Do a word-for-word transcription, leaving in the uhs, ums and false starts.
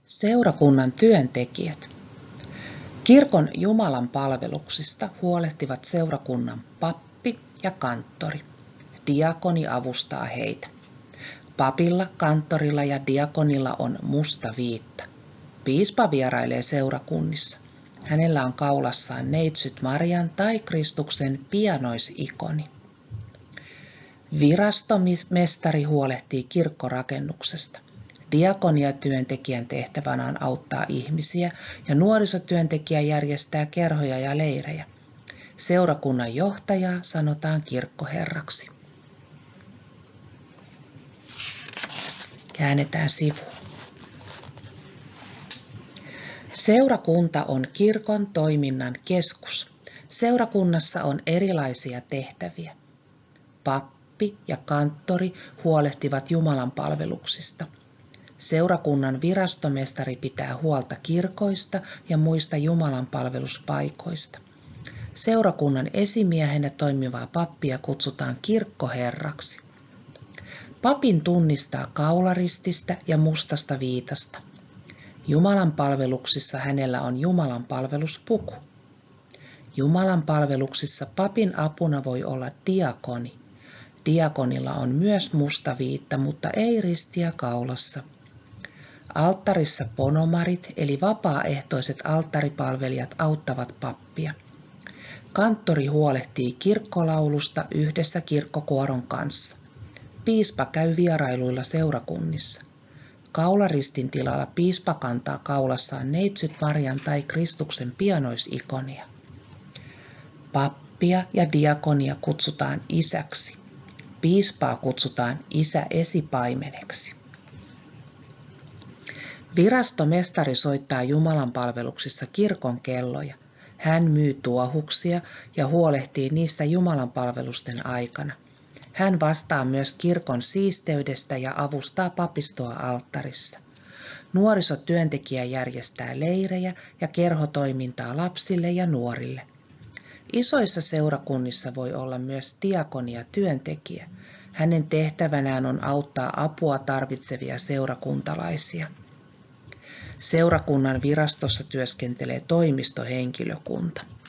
Seurakunnan työntekijät. Kirkon Jumalan palveluksista huolehtivat seurakunnan pappi ja kanttori. Diakoni avustaa heitä. Papilla, kanttorilla ja diakonilla on musta viitta. Piispa vierailee seurakunnissa. Hänellä on kaulassaan neitsyt Marian tai Kristuksen pianoisikoni. Virastomestari huolehtii kirkkorakennuksesta. Diakoniatyöntekijän tehtävänä on auttaa ihmisiä ja nuorisotyöntekijä järjestää kerhoja ja leirejä. Seurakunnan johtajaa sanotaan kirkkoherraksi. Käännetään sivuun. Seurakunta on kirkon toiminnan keskus. Seurakunnassa on erilaisia tehtäviä. Pappi ja kanttori huolehtivat Jumalan palveluksista. Seurakunnan virastomestari pitää huolta kirkoista ja muista Jumalan palveluspaikoista. Seurakunnan esimiehenä toimivaa pappia kutsutaan kirkkoherraksi. Papin tunnistaa kaularististä ja mustasta viitasta. Jumalan palveluksissa hänellä on Jumalan palveluspuku. Jumalan palveluksissa papin apuna voi olla diakoni. Diakonilla on myös musta viitta, mutta ei ristiä kaulassa. Alttarissa ponomarit eli vapaaehtoiset alttaripalvelijat auttavat pappia. Kanttori huolehtii kirkkolaulusta yhdessä kirkkokuoron kanssa. Piispa käy vierailuilla seurakunnissa. Kaularistin tilalla piispa kantaa kaulassaan neitsyt Marian tai Kristuksen pianoisikonia. Pappia ja diakonia kutsutaan isäksi. Piispaa kutsutaan isä esipaimeneksi. Virastomestari soittaa Jumalan palveluksissa kirkon kelloja. Hän myy tuohuksia ja huolehtii niistä Jumalan palvelusten aikana. Hän vastaa myös kirkon siisteydestä ja avustaa papistoa alttarissa. Nuorisotyöntekijä järjestää leirejä ja kerhotoimintaa lapsille ja nuorille. Isoissa seurakunnissa voi olla myös diakonia työntekijä. Hänen tehtävänään on auttaa apua tarvitsevia seurakuntalaisia. Seurakunnan virastossa työskentelee toimistohenkilökunta.